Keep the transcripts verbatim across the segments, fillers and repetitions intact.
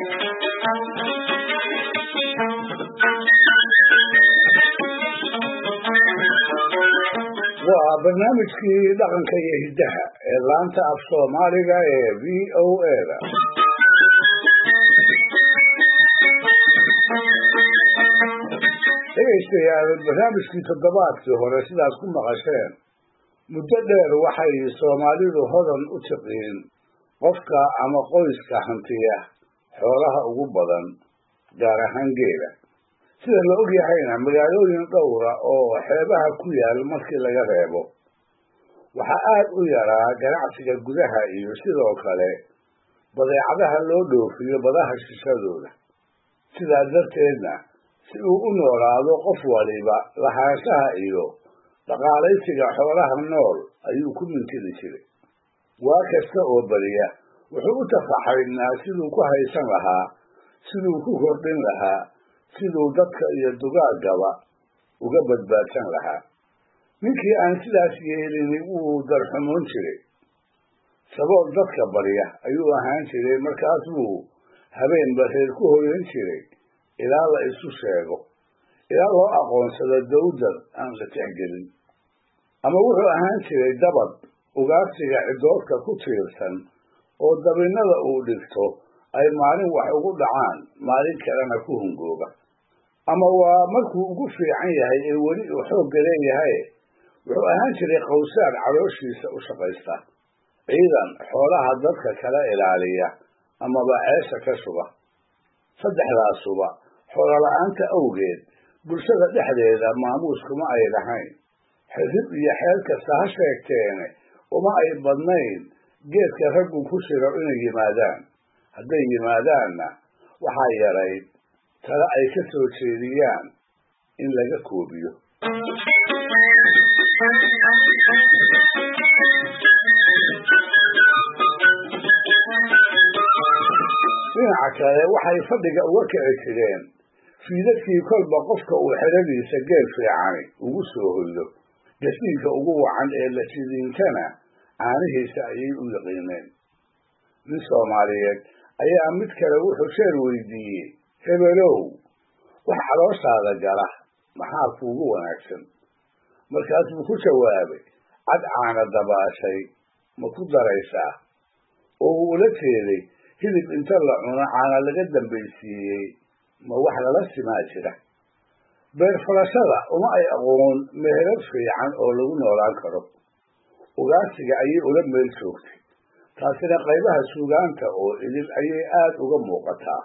waa barnaamijkii dhaqanka iyo hiddaha ee laanta af Soomaaliga ee V O A da dhegeystayaal barnaamijkii toddobaadkii hore sidaas ku maqasheen muddo dheer waxay Soomaalidu hodan u tiqiin qofka ama qoyska hantiya xoolaha ugu badan gaar ahaan geela sida la og yahayna magaalooyin dhowra oo xeebaha ku yaal markii laga reebo waxa aad u yaraa ganacsiga gudaha iyo sidoo kale badeecadaha loo dhoofiyo badaha shishadooda sidaa darteedna si uu u noolaado qof waliba lahaanshaha iyo dhaqaalaysiga xoolaha nool ayuu ku mintidi jiray waa kasta oo bariya wuxuu u tafaxaynaa siduu ku haysan lahaa siduu ku kordhin lahaa siduu dadka iyo dugaagaba uga badbaadsan lahaa ninkii aan sidaas yeelin wuu darxumoon jiray sabool dadka barya ayuu ahaan jiray markaasuu habeenba reer ku hoyan jiray ilaa la isu sheego ilaa loo aqoonsado dawdar aan la tixgelin ama wuxuu ahaan jiray dabad ugaarsiga cidoodka ku tiirsan oo dabinnada uu dhigto ay maalin wax ugu dhacaan maalin kalena ku hungooba ama waa markuu ugu fiican yahay ee weli uu xoogga leeyahay wuxuu ahaan jiray qowsaar calooshiisa u shaqaysta ciidan xoolaha dadka kala ilaaliya amaba ceesha ka shuba saddexdaasuba xoolo la'aanta awgeed bulshada dhexdeeda maamuuskuma ay lahayn xidhib iyo xeel kasta ha sheegteene uma ay badnayn geedka raggu ku shiro inay yimaadaan hadday yimaadaanna waxaa yarayd tala ay ka soo jeediyaan in laga koobiyo dhinaca kale waxay fadhiga uga kici jireen fiidadkii kolba qofka uu xeradiisa geel fiicani ugu soo hoydo gasiinka ugu wacan ee la sidiintana caanihiisa ayay u yaqiineen nin Soomaaliyeed ayaa mid kale wuxuu sheer weydiiyey hebelow wax calooshaada gala maxaa kuugu wanaagsan markaas buu ku jawaabay cad caana dabaashay ma ku daraysaa oo uu ula jeeday hilib inta la cuno caana laga dambaysiiyey ma wax lala simaa jira beer falashada uma ay aqoon meherad fiican oo lagu noolaan karo ugaarsiga ayay ula meel joogtay taasina qaybaha suugaanta oo idil ayay aad uga muuqataa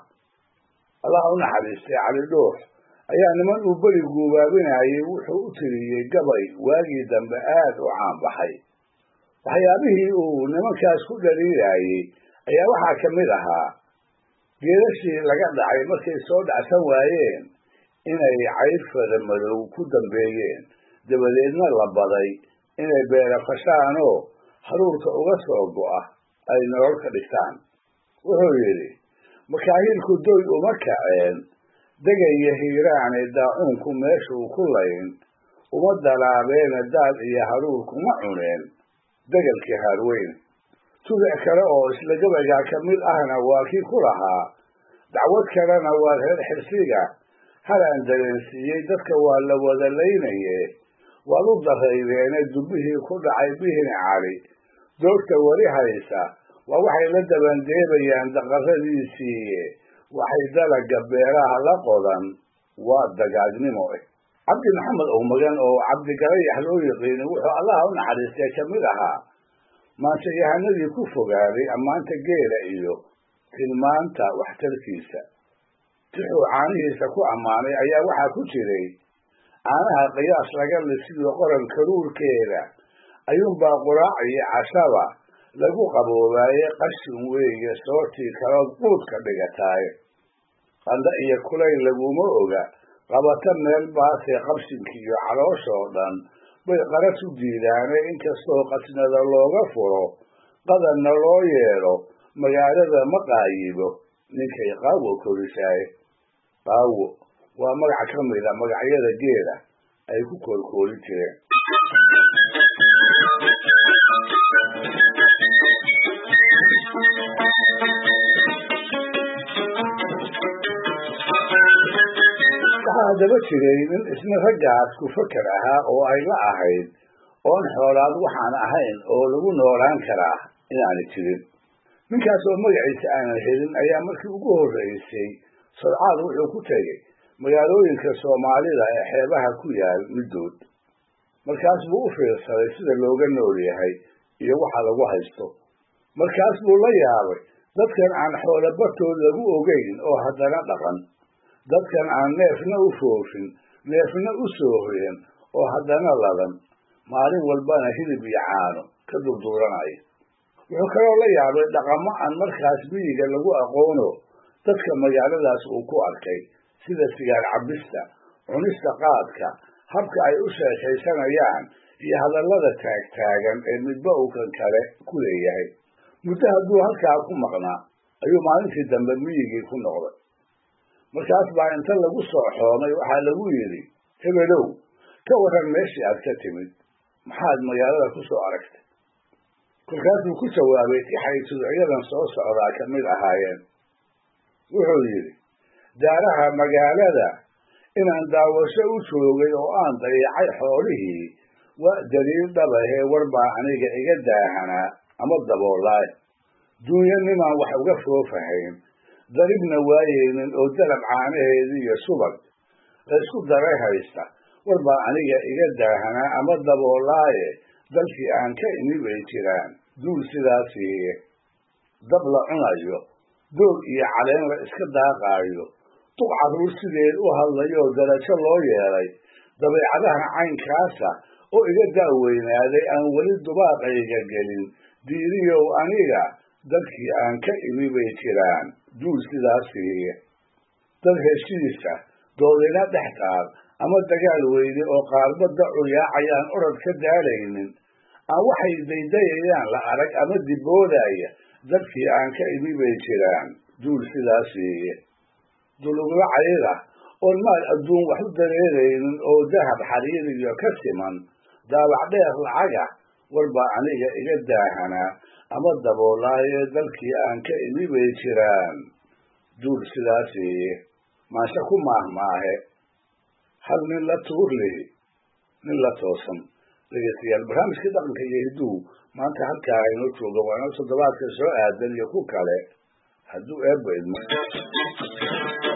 allah u naxariistay cali dhuux ayaa niman uu beri guubaabinayay wuxuu u tiriyey gabay waagii dambe aad u caan baxay waxyaabihii uu nimankaas ku dhaliilayay ayaa waxaa ka mid ahaa geelashii laga dhacay markay soo dhacsan waayeen inay cayr fara madow ku dambeeyeen dabadeedna la baday inay beera fashaanoo haruurka uga soo go'a ay nolol ka dhigtaan wuxuu yidhi makaahiilku doy uma kaceen degaya hiiraane daacuunku meeshuu ku layn uma dalaabeena daad iyo haruur kuma cuneen degalkii haarweyne tubic kale oo isla gabaygaa ka mid ahna waa kii ku lahaa dacwad kalena waa reer xirsiga halaan dareensiiyey dadka waa la wada laynaye waad u daraydeene dubbihii ku dhacay bihini cali doogta weli haysa waa waxay la dabandeebayaan daqaradiisiiye waxay dalaga beeraha la qodan waa dagaagnimo eh cabdi maxamed owmagan oo cabdigalayax loo yiqiinay wuxuu allaha u naxariistay ka mid ahaa maantayahanadii ku fogaaday ammaanta geela iyo tilmaanta waxtarkiisa tixuu caanihiisa ku ammaanay ayaa waxaa ku jiray caanaha qiyaas laga lisiyo qoran karuurkeeda ayuunbaa quraac iyo cashaba lagu qaboobaaye qashin weeye soortii kalood quudka dhigataaye qanda iyo kulayl laguma oga qabata meel baasee qabsinkiiyo calooshoo dhan bay qaras u diidaane inkastoo qasnada looga furo qadanna loo yeedho magaalada ma qaayibo ninkay qaawo korisaaye qaawo waa magac ka mida magacyada geela ay ku koolkooli jireen waxaa haddaba jiray nin isna raggaas ku fakar ahaa oo ay la ahayd oon xoolaad waxaan ahayn oo lagu noolaan karaa inaanay jirin. ninkaas oo magaciisa aanan helin ayaa markii ugu horreysay sodcaal wuxuu ku tegey magaalooyinka soomaalida ee xeebaha ku yaal middood. markaas buu u fiirsaday sida looga nool yahay iyo waxa lagu haysto. markaas buu la yaabay dadkan aan xoolo bartood lagu ogeyn oo haddana dhaqan, dadkan aan neefna u foofin neefna u soo hoyan oo haddana ladan, maalin walbana hilib iyo caano ka durduuranaya. wuxuu kaloo la yaabay dhaqamo aan markaas miyiga lagu aqoono dadka magaaladaas uu ku arkay, sida sigaar cabista, cunista qaadka, habka ay u sheekaysanayaan iyo hadallada taagtaagan ee midba uu kan kale ku leeyahay. muddo hadduu halkaa ku maqnaa ayuu maalintii dambe miyigii ku noqday. markaas baa inta lagu soo xoomay waxaa lagu yidhi, hebelow ka waran meeshii aad ka timid, maxaad magaalada ku soo aragtay? kolkaasuu ku jawaabay tixay tuducyadan soo socdaa ka mid ahaayeen. wuxuu yidhi, daaraha magaalada inaan daawasho u joogay oo aan dayacay xoolihii waa daliil dhabahee warbaa aniga iga daahanaa ama daboolaay. duunyo nimaan wax uga foofahayn, daribna waayeynin oo dalab caanaheedii iyo subag laysku daray haysta, warbaa aniga iga daahanaa ama daboolaaye dalkii aan ka imi bay jiraan duul sidaasiiye. dab la cunayo, doog iyo caleen la iska daaqaayo, duq carruur sideed u hadlayoo darajo loo yeelay, dabeecadaha caynkaasa oo iga da'weynaaday aan weli dubaaqayga gelin, diiriyow aniga dalkii aan ka imi bay jiraan duul sidaasiiye. dad heshiisa doodina dhex taal ama dagaal weyne oo qaarba dacu yaacayaan orod ka daalaynin, aan waxay daydayayaan la arag ama diboodaya dalkii aan ka imi bay jiraan duul sidaasiiye. dulugla cayda oon maal adduun wax u dareeraynin oo dahab xariiriyo ka siman, daabac dheer lacaga warbaa aniga iga daahanaa ama daboolaaye dalkii aan ka imi bay jiraan duul sidaasiiye. maansha ku maahmaahe hal nin la tuurlihi nin la toosan. dhegeystayaal, barnaamijkii dhaqanka iyo hiduhu maanta halkaa inoo jooga waana toddobaadka soo aadan iyo ku kale hadduu eebba idmo.